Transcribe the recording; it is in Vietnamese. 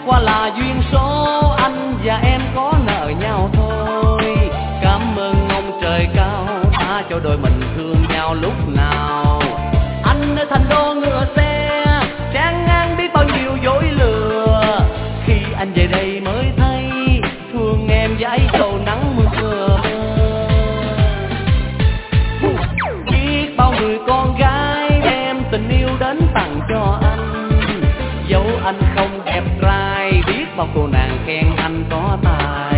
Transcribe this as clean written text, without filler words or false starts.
qua là duyên số, anh và em có nợ nhau thôi. Cảm ơn ông trời cao đã cho đôi mình thương nhau lúc nào. Anh ở thành đô ngựa xe, tráng ngang biết bao nhiêu dối lừa. Khi anh về đây mới thấy thương em với trầu nắng mưa. Biết bao người con gái đem tình yêu đến tặng cho anh, dẫu anh không đẹp trai, biết bao cô nàng khen anh có tài.